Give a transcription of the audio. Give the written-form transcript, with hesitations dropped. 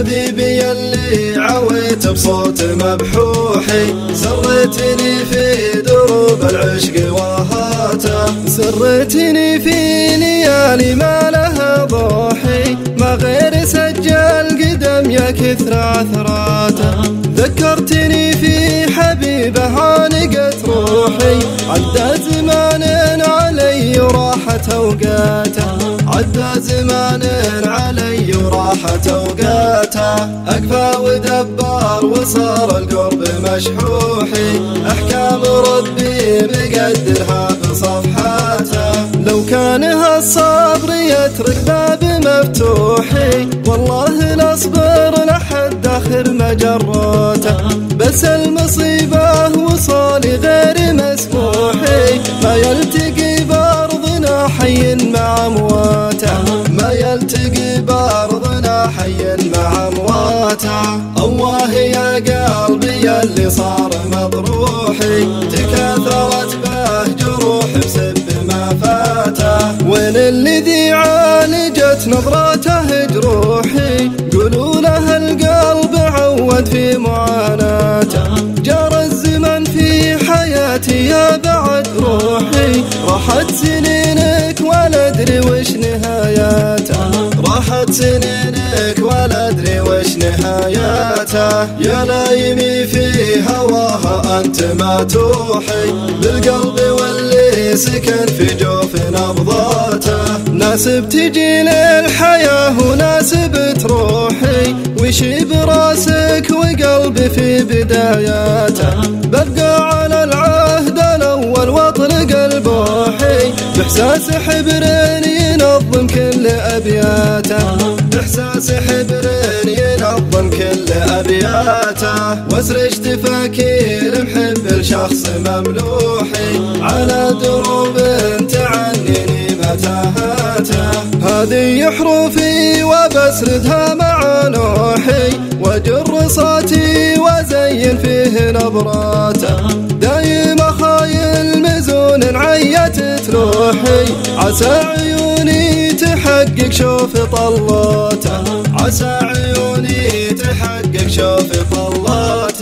حبيبي اللي عويت بصوت مبحوحي، سرتني في دروب العشق وهاته، سرتني في ليالي ما لها ضوحي، ما غير سجل قدم يا كثر عثراته، ذكرتني في حبيبه عانقت روحي، عدى زمان علي وراحت اوقاته، عدى زمان علي وراحت اوقاته، اكفى ودبر وصار القرب مشحوحي، احكام ربي مقدرها بصفحاته، لو كان هالصبر يترك باب مفتوحي، والله لاصبر لحد اخر مجراته، بس المصيبه وصالي غير مسموحي، ما يلتقي بارضنا حي مع امواته، ما يلتقي بارضنا حي مع امواته، الله يا قلبي اللي صار مضروحي، تكاثرت به جروح بسب ما فاته، وين الذي عالجت نظراته جروحي، قولوا له القلب عود في معاناته، جرى الزمن في حياتي يا بعد روحي، راحت سنينك ولا ادري وش نهاياته، راحت سنينك ولا ادري وش نهاياته، يا لايمي في هواها انت ما توحي، بالقلب واللي سكن في جوف نبضاته، ناسب تجي للحياة وناسب تروحي، وشي براسك وقلبي في بداياته، ببقى على العهد الاول واطلق البوحي، باحساس حبر ينظم كل ابياته، باحساس حبر ينظم كل ابياته، واسرج تفاكير محب الشخص مملوحي، على دروب تعنيني متاهاته، هذه حروفي وبسردها مع نوحي، واجر صوتي وازين فيه نبراته، دايم خايل مزون عيت تلوحي، عسى عيوني تحقق شوف طلاته، عسى عيوني تحقق شوف طلاته.